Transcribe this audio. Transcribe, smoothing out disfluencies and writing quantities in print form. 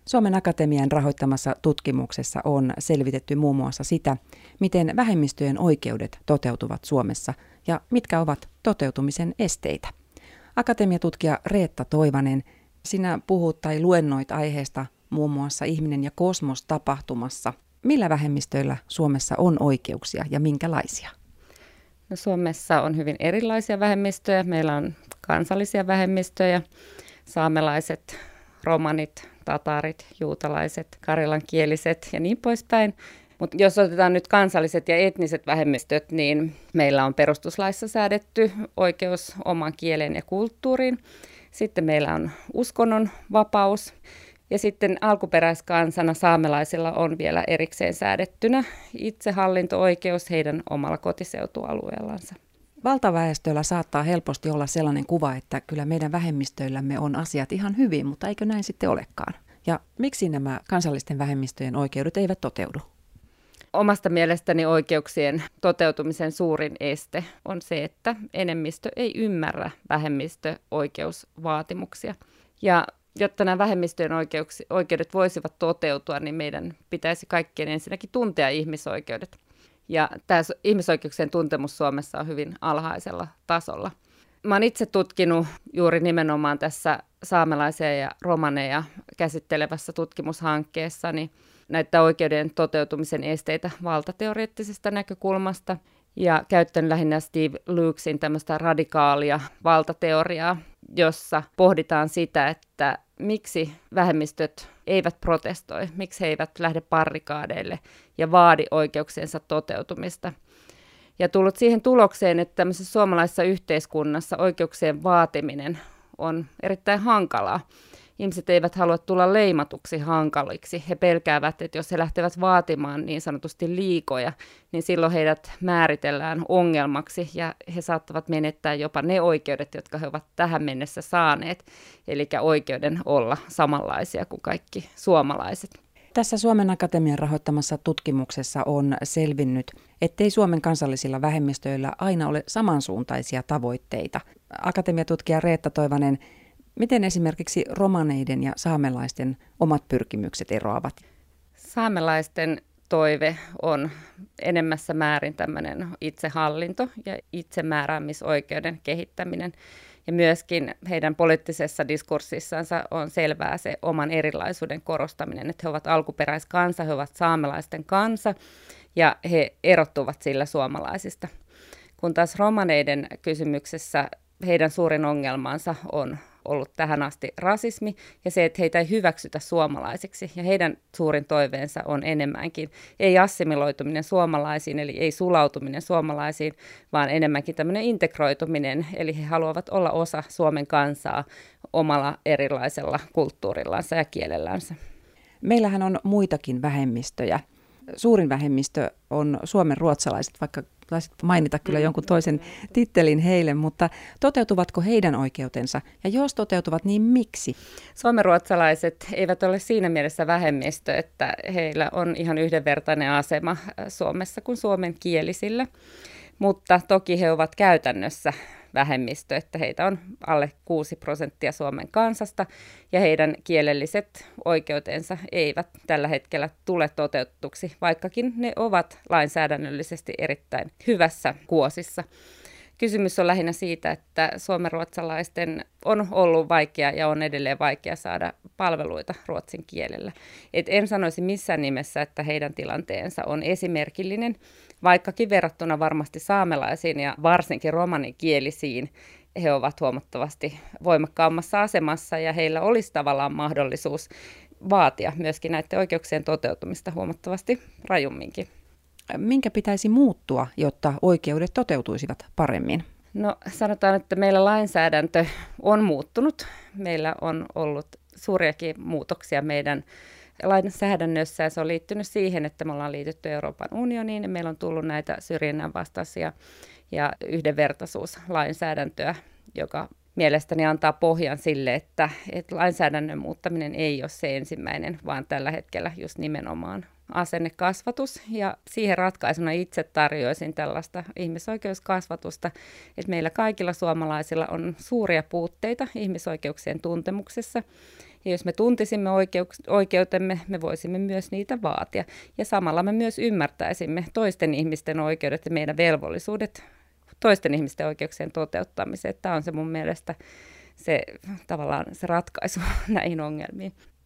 Suomen Akatemian rahoittamassa tutkimuksessa on selvitetty muun muassa sitä, miten vähemmistöjen oikeudet toteutuvat Suomessa ja mitkä ovat toteutumisen esteitä. Akatemiatutkija Reetta Toivanen, sinä puhut tai luennoit aiheesta muun muassa Ihminen ja kosmos -tapahtumassa. Millä vähemmistöillä Suomessa on oikeuksia ja minkälaisia? No, Suomessa on hyvin erilaisia vähemmistöjä. Meillä on kansallisia vähemmistöjä, saamelaiset, romanit, tatarit, juutalaiset, karjalankieliset ja niin poispäin. Mutta jos otetaan nyt kansalliset ja etniset vähemmistöt, niin meillä on perustuslaissa säädetty oikeus omaan kieleen ja kulttuuriin. Sitten meillä on uskonnon vapaus. Ja sitten alkuperäiskansana saamelaisilla on vielä erikseen säädettynä itsehallinto-oikeus heidän omalla kotiseutualueellansa. Valtaväestöllä saattaa helposti olla sellainen kuva, että kyllä meidän vähemmistöillämme on asiat ihan hyvin, mutta eikö näin sitten olekaan? Ja miksi nämä kansallisten vähemmistöjen oikeudet eivät toteudu? Omasta mielestäni oikeuksien toteutumisen suurin este on se, että enemmistö ei ymmärrä vähemmistöoikeusvaatimuksia. Ja jotta nämä vähemmistöjen oikeudet voisivat toteutua, niin meidän pitäisi kaikkien ensinnäkin tuntea ihmisoikeudet. Ja tämä ihmisoikeuksien tuntemus Suomessa on hyvin alhaisella tasolla. Mä oon itse tutkinut juuri nimenomaan tässä saamelaisia ja romaneja käsittelevässä tutkimushankkeessani näitä oikeuden toteutumisen esteitä valtateoreettisesta näkökulmasta ja käyttänyt lähinnä Steve Lukesin tämmöistä radikaalia valtateoriaa, jossa pohditaan sitä, että miksi vähemmistöt eivät protestoi, miksi he eivät lähde barrikaadeille ja vaadi oikeuksiensa toteutumista. Ja tullut siihen tulokseen, että tämmöisessä suomalaisessa yhteiskunnassa oikeuksien vaatiminen on erittäin hankalaa. Ihmiset eivät halua tulla leimatuksi hankaliksi. He pelkäävät, että jos he lähtevät vaatimaan niin sanotusti liikoja, niin silloin heidät määritellään ongelmaksi ja he saattavat menettää jopa ne oikeudet, jotka he ovat tähän mennessä saaneet, eli oikeuden olla samanlaisia kuin kaikki suomalaiset. Tässä Suomen Akatemian rahoittamassa tutkimuksessa on selvinnyt, ettei Suomen kansallisilla vähemmistöillä aina ole samansuuntaisia tavoitteita. Akatemiatutkija Reetta Toivanen, miten esimerkiksi romaneiden ja saamelaisten omat pyrkimykset eroavat? Saamelaisten toive on enemmässä määrin tämmöinen itsehallinto ja itsemääräämisoikeuden kehittäminen. Ja myöskin heidän poliittisessa diskurssissansa on selvää se oman erilaisuuden korostaminen, että he ovat alkuperäiskansa, he ovat saamelaisten kansa ja he erottuvat sillä suomalaisista. Kun taas romaneiden kysymyksessä heidän suurin ongelmansa on ollut tähän asti rasismi ja se, että heitä ei hyväksytä suomalaisiksi. Ja heidän suurin toiveensa on enemmänkin ei assimiloituminen suomalaisiin, eli ei sulautuminen suomalaisiin, vaan enemmänkin tämmöinen integroituminen. Eli he haluavat olla osa Suomen kansaa omalla erilaisella kulttuurillansa ja kielellänsä. Meillähän on muitakin vähemmistöjä. Suurin vähemmistö on suomen ruotsalaiset, vaikka taisit mainita kyllä jonkun toisen tittelin heille, mutta toteutuvatko heidän oikeutensa? Ja jos toteutuvat, niin miksi? Suomenruotsalaiset eivät ole siinä mielessä vähemmistö, että heillä on ihan yhdenvertainen asema Suomessa kuin suomenkielisillä, mutta toki he ovat käytännössä vähemmistö, että heitä on alle 6% Suomen kansasta ja heidän kielelliset oikeutensa eivät tällä hetkellä tule toteutetuksi, vaikkakin ne ovat lainsäädännöllisesti erittäin hyvässä kuosissa. Kysymys on lähinnä siitä, että suomenruotsalaisten on ollut vaikea ja on edelleen vaikea saada palveluita ruotsin kielellä. En sanoisi missään nimessä, että heidän tilanteensa on esimerkillinen, vaikkakin verrattuna varmasti saamelaisiin ja varsinkin romanikielisiin he ovat huomattavasti voimakkaammassa asemassa ja heillä olisi tavallaan mahdollisuus vaatia myöskin näiden oikeuksien toteutumista huomattavasti rajumminkin. Minkä pitäisi muuttua, jotta oikeudet toteutuisivat paremmin? No sanotaan, että meillä lainsäädäntö on muuttunut. Meillä on ollut suuriakin muutoksia meidän lainsäädännössä ja se on liittynyt siihen, että me ollaan liitytty Euroopan unioniin ja meillä on tullut näitä syrjinnän vastaisia ja yhdenvertaisuuslainsäädäntöä, joka mielestäni antaa pohjan sille, että lainsäädännön muuttaminen ei ole se ensimmäinen, vaan tällä hetkellä just nimenomaan asennekasvatus. Ja siihen ratkaisuna itse tarjoisin tällaista ihmisoikeuskasvatusta, että meillä kaikilla suomalaisilla on suuria puutteita ihmisoikeuksien tuntemuksessa. Ja jos me tuntisimme oikeutemme, me voisimme myös niitä vaatia. Ja samalla me myös ymmärtäisimme toisten ihmisten oikeudet ja meidän velvollisuudet toisten ihmisten oikeuksien toteuttamiseen. Tämä on se mun mielestä tavallaan se ratkaisu näihin ongelmiin.